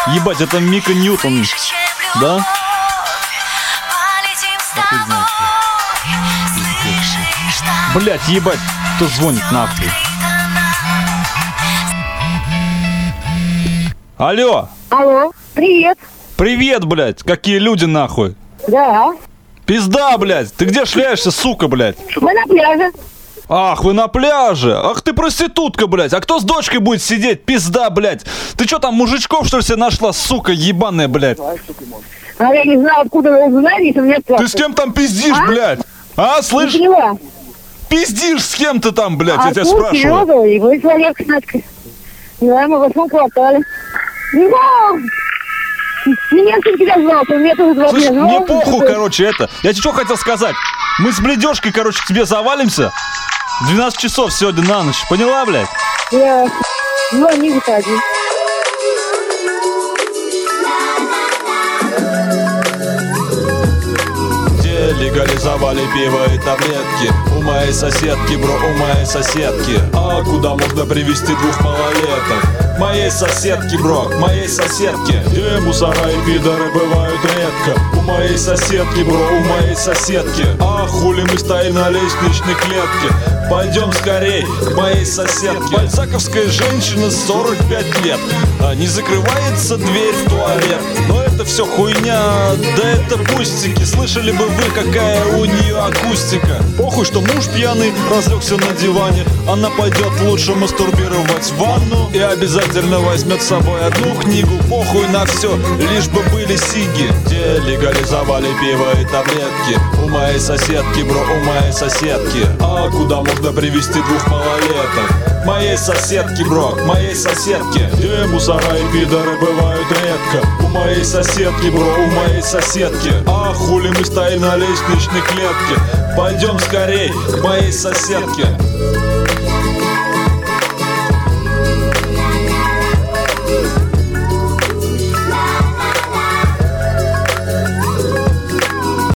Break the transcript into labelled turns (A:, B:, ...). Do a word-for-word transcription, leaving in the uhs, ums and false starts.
A: Ебать, это Мика Ньютон, да? Блять, ебать, кто звонит нахуй? Алло!
B: Алло, привет.
A: Привет, блядь, какие люди нахуй?
B: Да.
A: Пизда, блядь, ты где шляешься, сука, блядь?
B: Мы на пляже.
A: Ах, вы на пляже! Ах ты проститутка, блядь! А кто с дочкой будет сидеть? Пизда, блядь! Ты что там, мужичков, что ли, себе нашла, сука ебаная, блядь?
B: А я не знаю, откуда вы узнали, если мне
A: Ты с кем там пиздишь,
B: а?
A: блядь? А, слышь?
B: Не поняла.
A: Пиздишь с кем ты там, блядь,
B: а
A: я тебя
B: тут
A: спрашиваю.
B: Серега, и вы человек с Надькой. Да, мы в восьмом квартале. Ну, меня сын тебя звал, ты мне тоже звал.
A: Слышь,
B: меня
A: мне
B: звал,
A: похуй,
B: ты-
A: короче, это. Я тебе что хотел сказать? Мы с бледёшкой, короче, к тебе завалимся. В двенадцать часов сегодня на ночь. Поняла, блядь?
B: Я... Звони, выходи.
A: Где легализовали пиво и таблетки? У моей соседки, бро, у моей соседки. А куда можно привезти двух малолеток? Моей соседки, бро, к моей соседке. Где мусора и пидоры бывают редко? У моей соседки, бро, у моей соседки. А хули мы стоим на лестничной клетке? Пойдем скорей к моей соседке. Бальзаковская женщина, сорок пять лет. А не закрывается дверь в туалет. Но это все хуйня, да это пустяки. Слышали бы вы, какая у нее акустика? Похуй, что муж пьяный разлегся на диване. Она пойдет лучше мастурбировать в ванну и обязательно возьмет с собой одну книгу. Похуй на все, лишь бы были сиги. Где легализовали пиво и таблетки? У моей соседки, бро, у моей соседки. А куда можно привезти двух малолеток? К моей соседки, бро, к моей соседке. Где мусора и пидоры бывают редко? У моей соседки, бро, у моей соседки. А хули мы стоим на лестничной клетке? Пойдем скорей к моей соседке.